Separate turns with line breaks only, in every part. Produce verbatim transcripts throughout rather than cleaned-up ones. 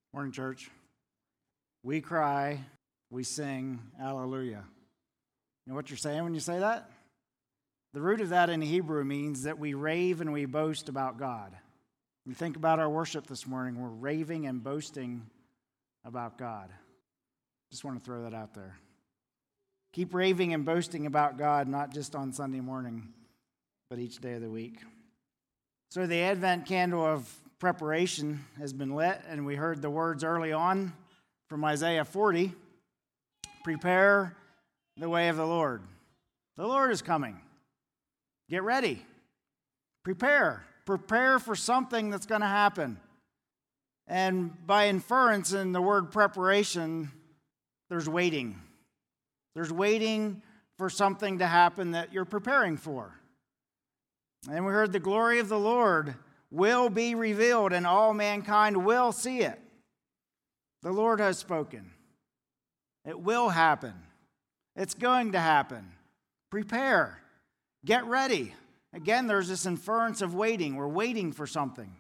Morning, church. We cry, we sing, hallelujah. You know what you're saying when you say that? The root of that in Hebrew means that we rave and we boast about God. You think about our worship this morning, we're raving and boasting about God. Just want to throw that out there. Keep raving and boasting about God, not just on Sunday morning, but each day of the week. So the Advent candle of preparation has been lit, and we heard the words early on from Isaiah forty. Prepare the way of the Lord. The Lord is coming. Get ready. Prepare. Prepare for something that's going to happen. And by inference in the word preparation, there's waiting. There's waiting for something to happen that you're preparing for. And we heard the glory of the Lord will be revealed, and all mankind will see it. The Lord has spoken. It will happen. It's going to happen. Prepare. Get ready. Again, there's this inference of waiting. We're waiting for something.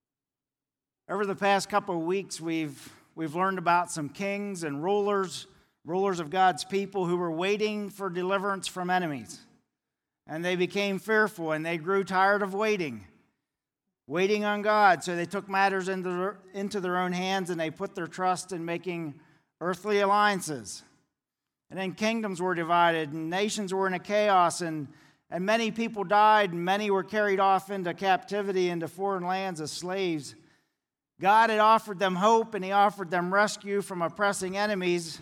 Over the past couple of weeks, we've, we've learned about some kings and rulers, rulers of God's people who were waiting for deliverance from enemies. And they became fearful, and they grew tired of waiting. Waiting on God, so they took matters into their, into their own hands, and they put their trust in making earthly alliances. And then kingdoms were divided, and nations were in a chaos, and, and many people died, and many were carried off into captivity, into foreign lands as slaves. God had offered them hope, and He offered them rescue from oppressing enemies,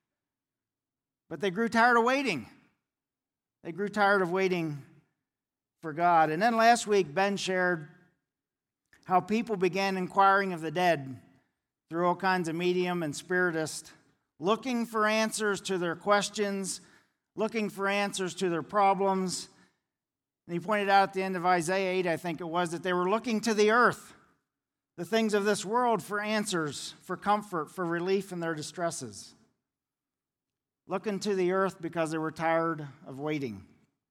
but they grew tired of waiting. They grew tired of waiting for God. And then last week, Ben shared how people began inquiring of the dead through all kinds of medium and spiritists, looking for answers to their questions, looking for answers to their problems. And he pointed out at the end of Isaiah eight, I think it was, that they were looking to the earth, the things of this world, for answers, for comfort, for relief in their distresses. Looking to the earth because they were tired of waiting.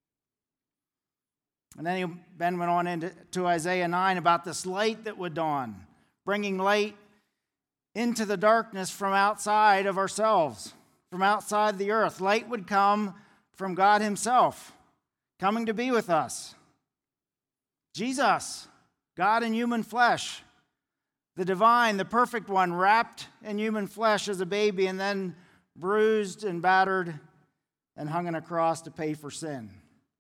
And then he, Ben went on into to Isaiah nine about this light that would dawn, bringing light into the darkness from outside of ourselves, from outside the earth. Light would come from God Himself, coming to be with us. Jesus, God in human flesh, the divine, the perfect one, wrapped in human flesh as a baby and then bruised and battered and hung on a cross to pay for sin.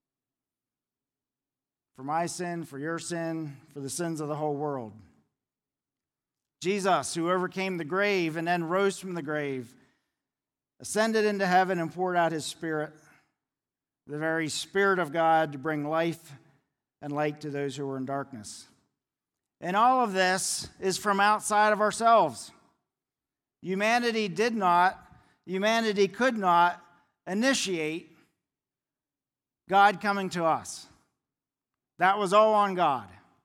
For my sin, for your sin, for the sins of the whole world. Jesus, who overcame the grave and then rose from the grave, ascended into heaven and poured out His Spirit, the very Spirit of God, to bring life and light to those who were in darkness. And all of this is from outside of ourselves. Humanity did not, humanity could not initiate God coming to us. That was all on God.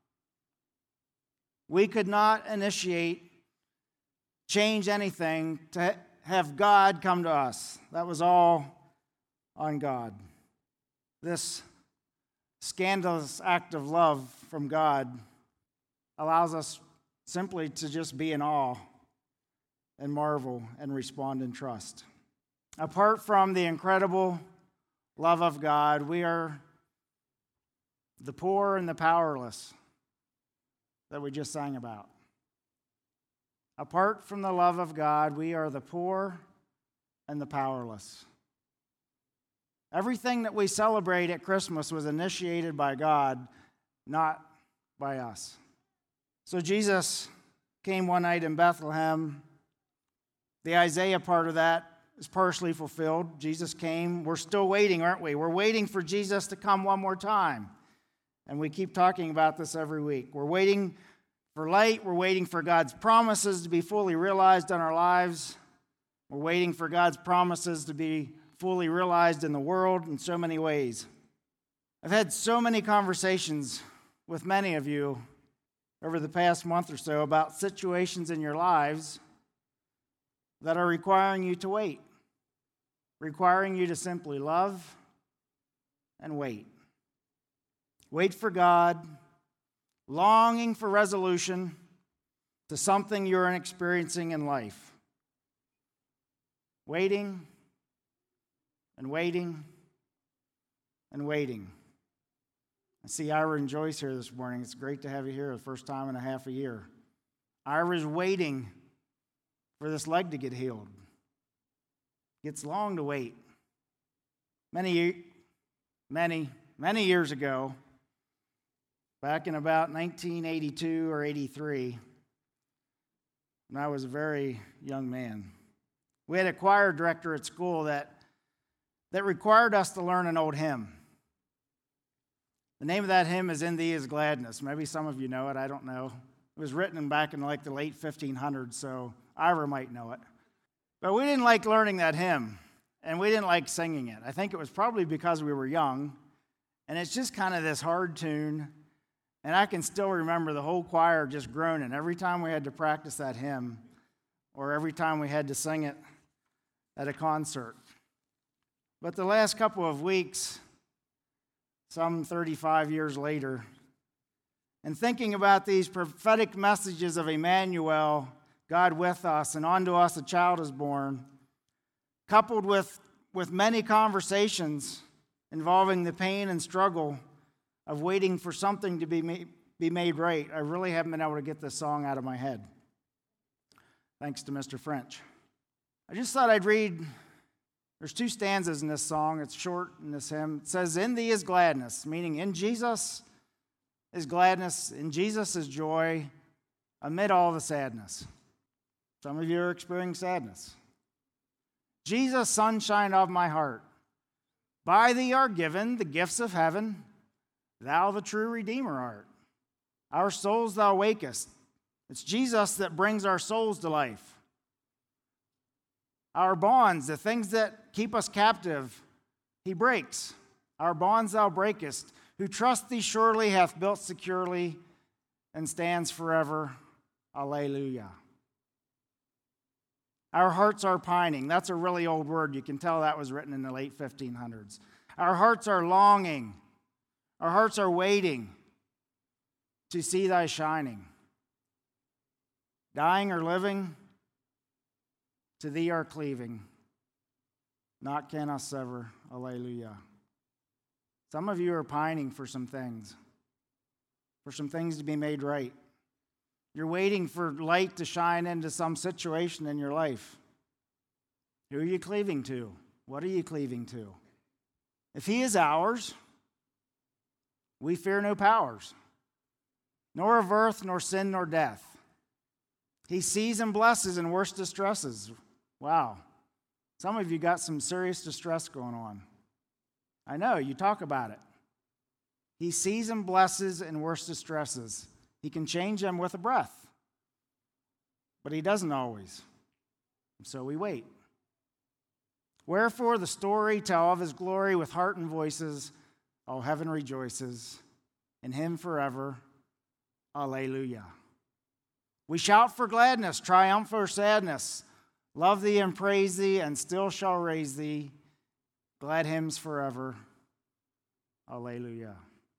We could not initiate, change anything to have God come to us. That was all on God. This scandalous act of love from God allows us simply to just be in awe and marvel and respond in trust. Apart from the incredible love of God, we are the poor and the powerless that we just sang about. Apart from the love of God, we are the poor and the powerless. Everything that we celebrate at Christmas was initiated by God, not by us. So Jesus came one night in Bethlehem. The Isaiah part of that is partially fulfilled. Jesus came. We're still waiting, aren't we? We're waiting for Jesus to come one more time. And we keep talking about this every week. We're waiting for light. We're waiting for God's promises to be fully realized in our lives. We're waiting for God's promises to be fully realized in the world in so many ways. I've had so many conversations with many of you over the past month or so about situations in your lives that are requiring you to wait, requiring you to simply love and wait. Wait for God, longing for resolution, to something you're experiencing in life. Waiting and waiting and waiting. I see Ira and Joyce here this morning. It's great to have you here the first time in a half a year. Ira's waiting for this leg to get healed. It's long to wait. Many, many, many years ago, back in about nineteen eighty-two or eighty-three, when I was a very young man, we had a choir director at school that, that required us to learn an old hymn. The name of that hymn is In Thee Is Gladness. Maybe some of you know it, I don't know. It was written back in like the late fifteen hundreds, so Ira might know it. But we didn't like learning that hymn, and we didn't like singing it. I think it was probably because we were young, and it's just kind of this hard tune, and I can still remember the whole choir just groaning every time we had to practice that hymn, or every time we had to sing it at a concert. But the last couple of weeks, some thirty-five years later, and thinking about these prophetic messages of Emmanuel, God with us, and unto us a child is born, coupled with, with many conversations involving the pain and struggle of waiting for something to be made, be made right, I really haven't been able to get this song out of my head, thanks to Mister French. I just thought I'd read, there's two stanzas in this song. It's short in this hymn. It says, In Thee is gladness, meaning in Jesus is gladness, in Jesus is joy, amid all the sadness. Some of you are experiencing sadness. Jesus, sunshine of my heart, by Thee are given the gifts of heaven, Thou the true Redeemer art. Our souls Thou wakest. It's Jesus that brings our souls to life. Our bonds, the things that keep us captive, He breaks. Our bonds Thou breakest. Who trust Thee surely hath built securely and stands forever. Alleluia. Our hearts are pining. That's a really old word. You can tell that was written in the late fifteen hundreds. Our hearts are longing. Our hearts are waiting to see Thy shining. Dying or living, to Thee are cleaving. Naught can us sever. Alleluia. Some of you are pining for some things, for some things to be made right. You're waiting for light to shine into some situation in your life. Who are you cleaving to? What are you cleaving to? If He is ours, we fear no powers, nor of earth, nor sin, nor death. He sees and blesses in worst distresses. Wow. Some of you got some serious distress going on. I know, you talk about it. He sees and blesses in worst distresses. He can change them with a breath. But He doesn't always. So we wait. Wherefore the story tell of His glory with heart and voices. All heaven rejoices in Him forever. Alleluia. We shout for gladness, triumph or sadness. Love Thee and praise Thee, and still shall raise Thee. Glad hymns forever. Alleluia.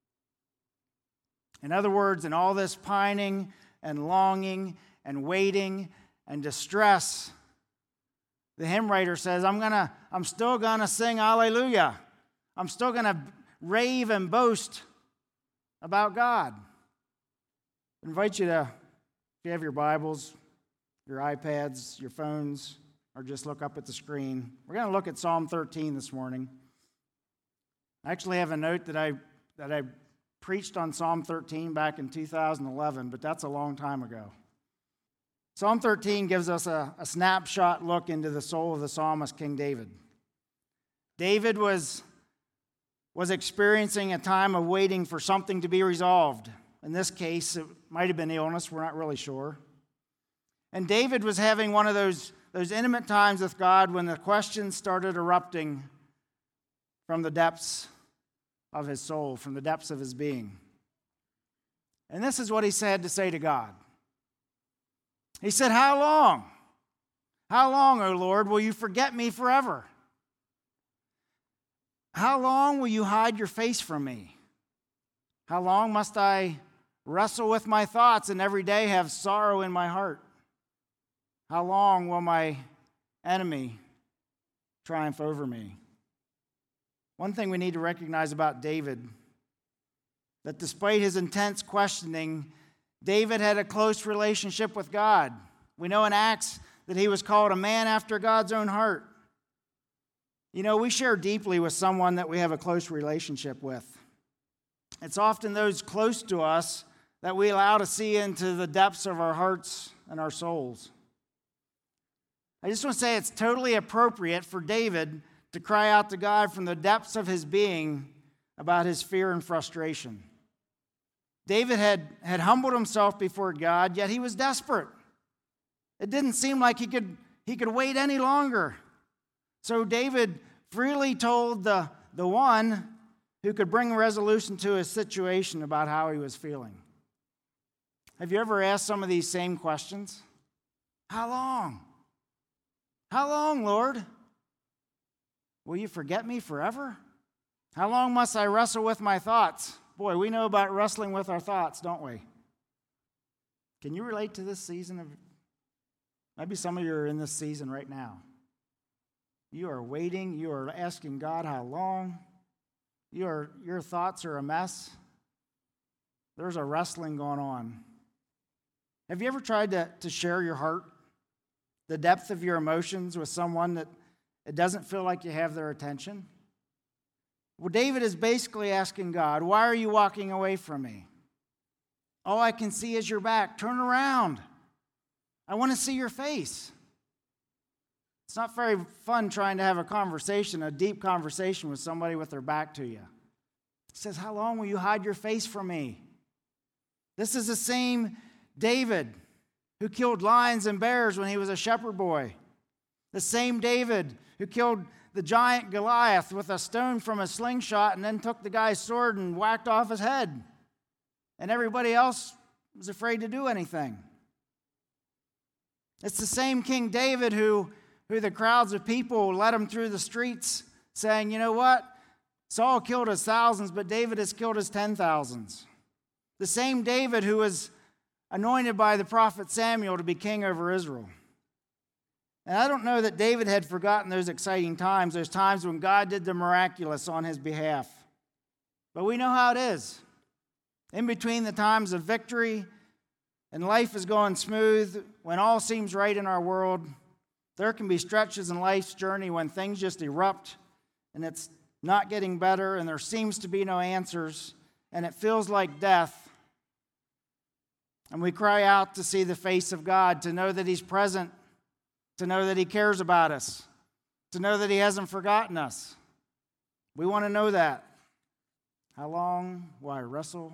In other words, in all this pining and longing and waiting and distress, the hymn writer says, I'm gonna, I'm still gonna sing Alleluia. I'm still gonna rave and boast about God. I invite you to, if you have your Bibles, your iPads, your phones, or just look up at the screen. We're going to look at Psalm thirteen this morning. I actually have a note that I that I preached on Psalm thirteen back in two thousand eleven, but that's a long time ago. Psalm thirteen gives us a, a snapshot look into the soul of the psalmist King David. David was, was experiencing a time of waiting for something to be resolved. In this case, it might have been illness, we're not really sure. And David was having one of those, those intimate times with God when the questions started erupting from the depths of his soul, from the depths of his being. And this is what he had to say to God. He said, How long? How long, O Lord, will you forget me forever? How long will you hide your face from me? How long must I wrestle with my thoughts and every day have sorrow in my heart? How long will my enemy triumph over me? One thing we need to recognize about David, that despite his intense questioning, David had a close relationship with God. We know in Acts that he was called a man after God's own heart. You know, we share deeply with someone that we have a close relationship with. It's often those close to us that we allow to see into the depths of our hearts and our souls. I just want to say it's totally appropriate for David to cry out to God from the depths of his being about his fear and frustration. David had, had humbled himself before God, yet he was desperate. It didn't seem like he could, he could wait any longer. So David freely told the, the one who could bring resolution to his situation about how he was feeling. Have you ever asked some of these same questions? How long? How long, Lord? Will you forget me forever? How long must I wrestle with my thoughts? Boy, we know about wrestling with our thoughts, don't we? Can you relate to this season of... Maybe some of you are in this season right now. You are waiting. You are asking God how long. You are, your thoughts are a mess. There's a wrestling going on. Have you ever tried to, to share your heart, the depth of your emotions with someone that it doesn't feel like you have their attention? Well, David is basically asking God, why are you walking away from me? All I can see is your back. Turn around. I want to see your face. It's not very fun trying to have a conversation, a deep conversation with somebody with their back to you. He says, how long will you hide your face from me? This is the same David who killed lions and bears when he was a shepherd boy. The same David who killed the giant Goliath with a stone from a slingshot and then took the guy's sword and whacked off his head. And everybody else was afraid to do anything. It's the same King David who, who the crowds of people led him through the streets saying, you know what? Saul killed his thousands, but David has killed his ten thousands. The same David who was anointed by the prophet Samuel to be king over Israel. And I don't know that David had forgotten those exciting times, those times when God did the miraculous on his behalf. But we know how it is. In between the times of victory and life is going smooth, when all seems right in our world, there can be stretches in life's journey when things just erupt and it's not getting better and there seems to be no answers and it feels like death. And we cry out to see the face of God, to know that He's present, to know that He cares about us, to know that He hasn't forgotten us. We want to know that. How long will I wrestle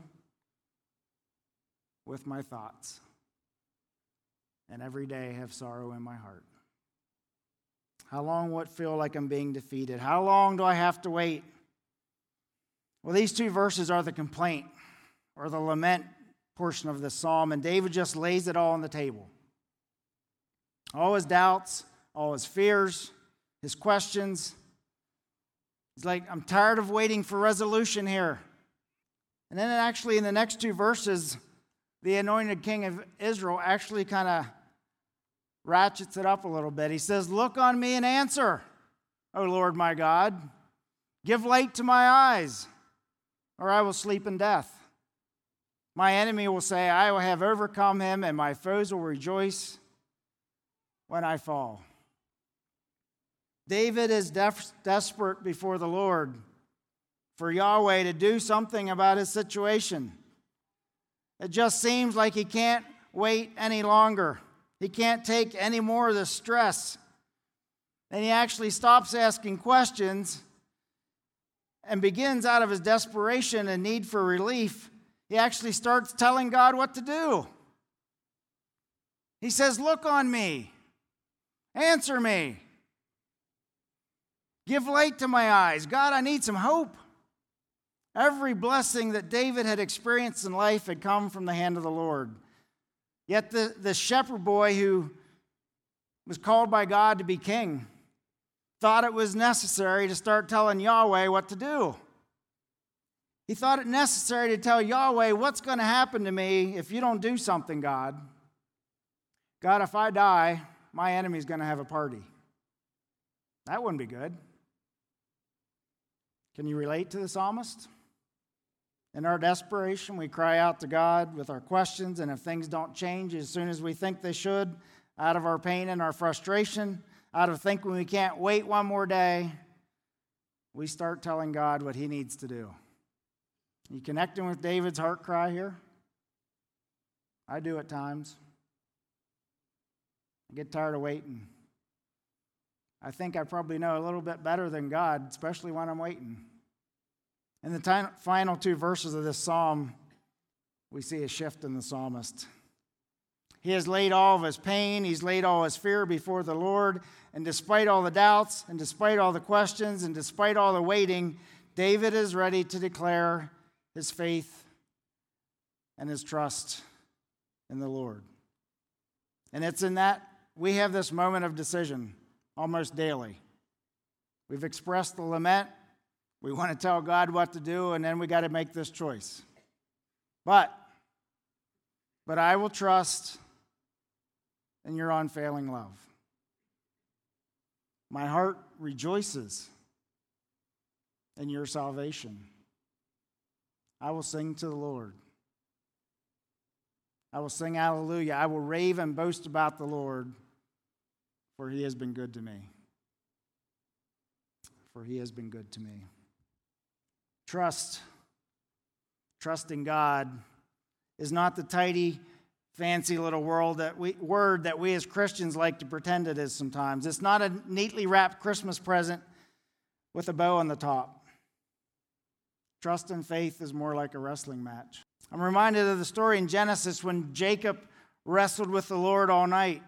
with my thoughts and every day have sorrow in my heart? How long will it feel like I'm being defeated? How long do I have to wait? Well, these two verses are the complaint or the lament portion of the psalm, and David just lays it all on the table. All his doubts, all his fears, his questions. He's like, I'm tired of waiting for resolution here. And then actually in the next two verses, the anointed king of Israel actually kind of ratchets it up a little bit. He says, look on me and answer, O Lord my God. Give light to my eyes, or I will sleep in death. My enemy will say, I will have overcome him, and my foes will rejoice when I fall. David is def- desperate before the Lord for Yahweh to do something about his situation. It just seems like he can't wait any longer. He can't take any more of the stress. And he actually stops asking questions and begins out of his desperation and need for relief. He actually starts telling God what to do. He says, look on me. Answer me. Give light to my eyes. God, I need some hope. Every blessing that David had experienced in life had come from the hand of the Lord. Yet the, the shepherd boy who was called by God to be king thought it was necessary to start telling Yahweh what to do. He thought it necessary to tell Yahweh, what's going to happen to me if you don't do something, God? God, if I die, my enemy's going to have a party. That wouldn't be good. Can you relate to the psalmist? In our desperation, we cry out to God with our questions, and if things don't change as soon as we think they should, out of our pain and our frustration, out of thinking we can't wait one more day, we start telling God what he needs to do. You connecting with David's heart cry here? I do at times. I get tired of waiting. I think I probably know a little bit better than God, especially when I'm waiting. In the t- final two verses of this psalm, we see a shift in the psalmist. He has laid all of his pain, he's laid all his fear before the Lord, and despite all the doubts, and despite all the questions, and despite all the waiting, David is ready to declare his faith and his trust in the Lord. And it's in that we have this moment of decision almost daily. We've expressed the lament. We want to tell God what to do, and then we got to make this choice. But, but I will trust in your unfailing love. My heart rejoices in your salvation. I will sing to the Lord. I will sing hallelujah. I will rave and boast about the Lord, for he has been good to me. For he has been good to me. Trust, trust in God is not the tidy, fancy little world that we, word that we as Christians like to pretend it is sometimes. It's not a neatly wrapped Christmas present with a bow on the top. Trust and faith is more like a wrestling match. I'm reminded of the story in Genesis when Jacob wrestled with the Lord all night.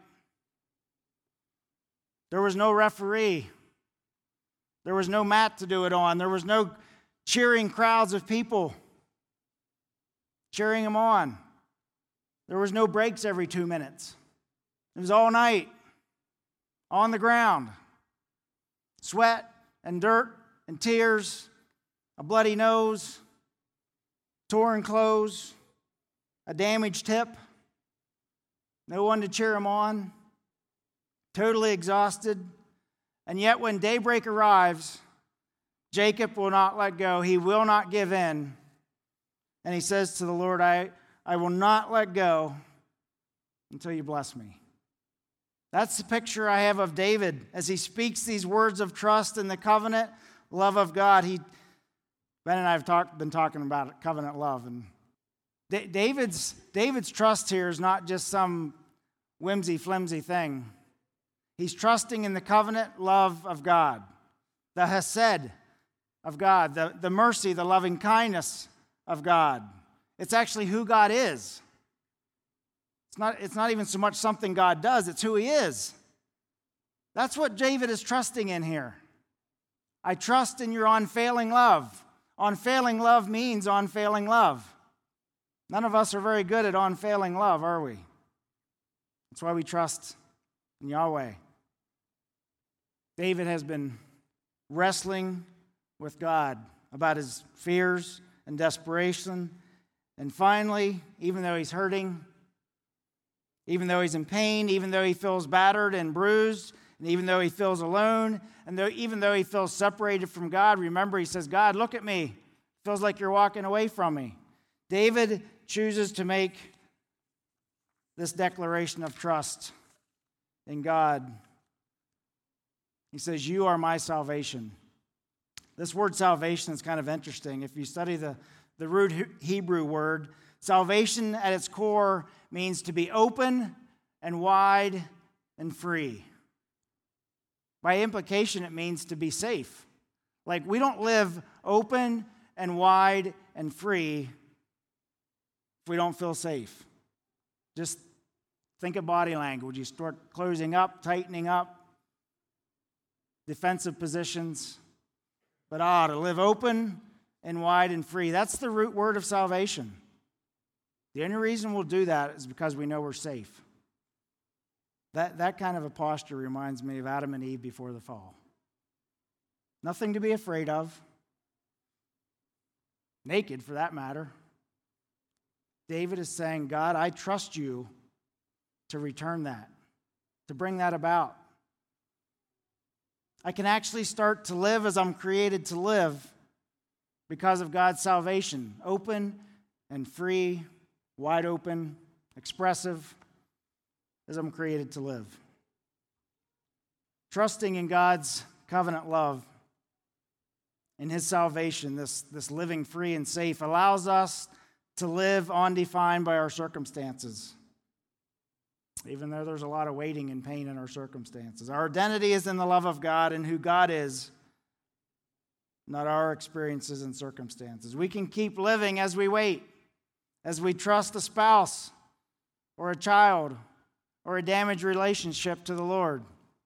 There was no referee. There was no mat to do it on. There was no cheering crowds of people cheering him on. There was no breaks every two minutes. It was all night, on the ground. Sweat and dirt and tears, a bloody nose, torn clothes, a damaged hip, no one to cheer him on, totally exhausted. And yet when daybreak arrives, Jacob will not let go. He will not give in. And he says to the Lord, I, I will not let go until you bless me. That's the picture I have of David as he speaks these words of trust in the covenant love of God. He, Ben and I have talk, been talking about covenant love. And D- David's, David's trust here is not just some whimsy-flimsy thing. He's trusting in the covenant love of God, the hesed of God, the, the mercy, the loving kindness of God. It's actually who God is. It's not, it's not even so much something God does, it's who he is. That's what David is trusting in here. I trust in your unfailing love. Unfailing love means unfailing love. None of us are very good at unfailing love, are we? That's why we trust in Yahweh. David has been wrestling with God about his fears and desperation. And finally, even though he's hurting, even though he's in pain, even though he feels battered and bruised, and even though he feels alone, and though, even though he feels separated from God, remember he says, God, look at me. It feels like you're walking away from me. David chooses to make this declaration of trust in God. He says, you are my salvation. This word salvation is kind of interesting. If you study the, the root Hebrew word, salvation at its core means to be open and wide and free. By implication, it means to be safe. Like we don't live open and wide and free if we don't feel safe. Just think of body language. You start closing up, tightening up, defensive positions. But ah, to live open and wide and free, that's the root word of salvation. The only reason we'll do that is because we know we're safe. That, that kind of a posture reminds me of Adam and Eve before the fall. Nothing to be afraid of. naked for that matter. David is saying, God, I trust you to return that, to bring that about. I can actually start to live as I'm created to live because of God's salvation, open and free, wide open, expressive, as I'm created to live. Trusting in God's covenant love, in His salvation, this, this living free and safe, allows us to live undefined by our circumstances, even though there's a lot of waiting and pain in our circumstances. Our identity is in the love of God and who God is, not our experiences and circumstances. We can keep living as we wait, as we trust a spouse or a child or a damaged relationship to the Lord.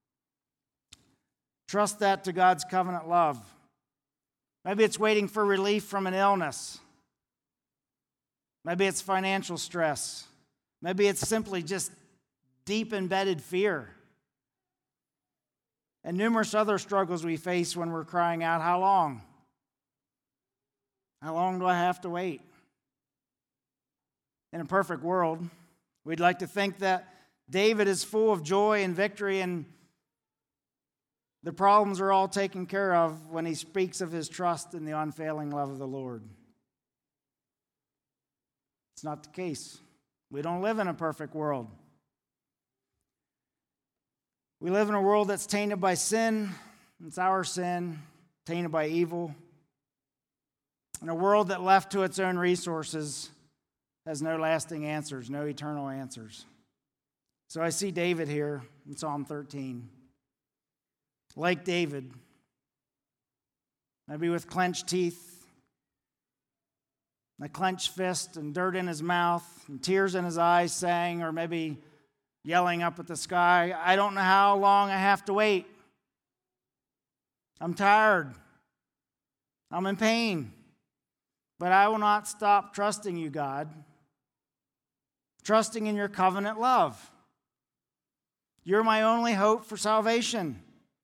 Trust that to God's covenant love. Maybe it's waiting for relief from an illness. Maybe it's financial stress. Maybe it's simply just deep embedded fear. And numerous other struggles we face when we're crying out, how long? How long do I have to wait? In a perfect world, we'd like to think that David is full of joy and victory and the problems are all taken care of when he speaks of his trust in the unfailing love of the Lord. It's not the case. We don't live in a perfect world. We live in a world that's tainted by sin. It's our sin, tainted by evil. In a world that left to its own resources has no lasting answers, no eternal answers. So I see David here in Psalm thirteen. Like David, maybe with clenched teeth, a clenched fist and dirt in his mouth and tears in his eyes, saying, or maybe yelling up at the sky, I don't know how long I have to wait. I'm tired. I'm in pain. But I will not stop trusting you, God. Trusting in your covenant love. You're my only hope for salvation.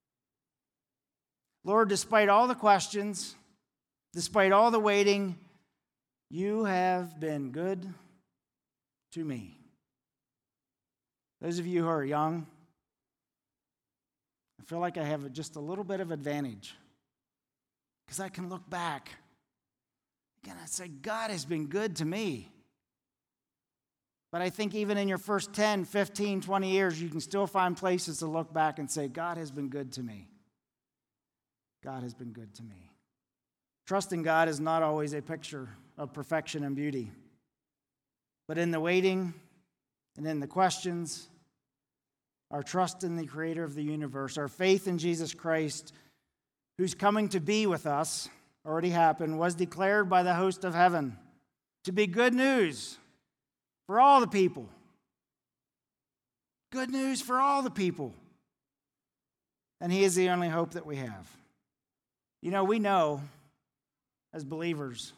Lord, despite all the questions, despite all the waiting, you have been good to me. Those of you who are young, I feel like I have just a little bit of advantage because I can look back and I say, God has been good to me. But I think even in your first ten, fifteen, twenty years, you can still find places to look back and say, God has been good to me. God has been good to me. Trusting God is not always a picture of perfection and beauty. But in the waiting and in the questions, our trust in the Creator of the universe, our faith in Jesus Christ, who's coming to be with us, already happened, was declared by the host of heaven to be good news for all the people. Good news for all the people. And He is the only hope that we have. You know, we know as believers,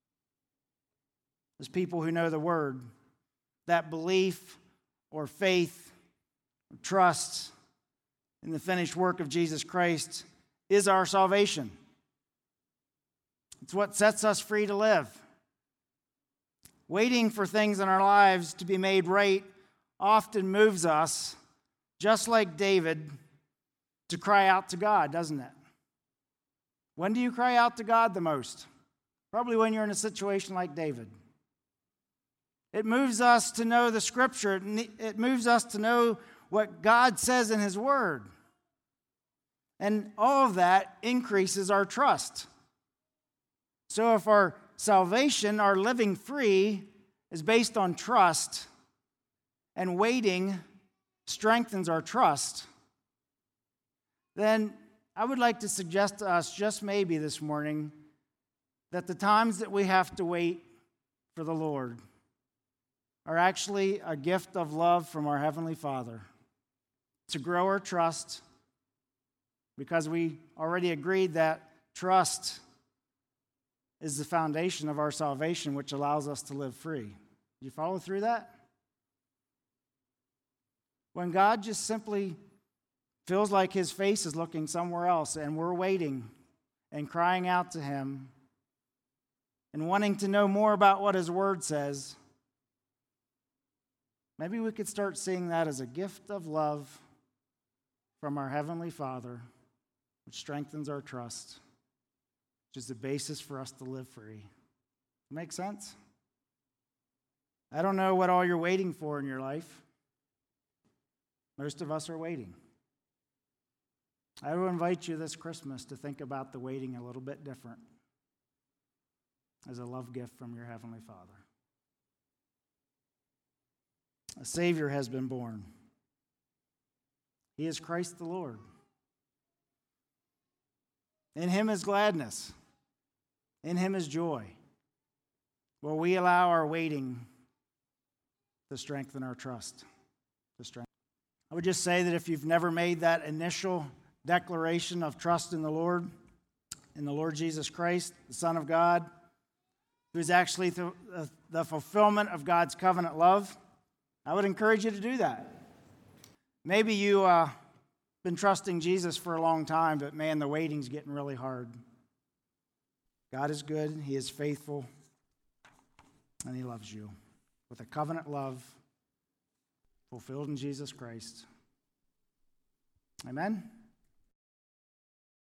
as people who know the Word, that belief or faith or trust in the finished work of Jesus Christ is our salvation. It's what sets us free to live. Waiting for things in our lives to be made right often moves us, just like David, to cry out to God, doesn't it? When do you cry out to God the most? Probably when you're in a situation like David. It moves us to know the Scripture. It moves us to know what God says in His Word. And all of that increases our trust. So if our salvation, our living free, is based on trust, and waiting strengthens our trust, then I would like to suggest to us, just maybe this morning, that the times that we have to wait for the Lord are actually a gift of love from our Heavenly Father to grow our trust, because we already agreed that trust is the foundation of our salvation, which allows us to live free. Do you follow through that? When God just simply feels like His face is looking somewhere else and we're waiting and crying out to Him, and wanting to know more about what His Word says, maybe we could start seeing that as a gift of love from our Heavenly Father, which strengthens our trust, which is the basis for us to live free. Make sense? I don't know what all you're waiting for in your life. Most of us are waiting. I will invite you this Christmas to think about the waiting a little bit different as a love gift from your Heavenly Father. A Savior has been born. He is Christ the Lord. In Him is gladness. In Him is joy. Will we allow our waiting to strengthen our trust? To strengthen. I would just say that if you've never made that initial declaration of trust in the Lord, in the Lord Jesus Christ, the Son of God, who is actually the, the fulfillment of God's covenant love, I would encourage you to do that. Maybe you've uh, been trusting Jesus for a long time, but man, the waiting's getting really hard. God is good, He is faithful, and He loves you with a covenant love fulfilled in Jesus Christ. Amen?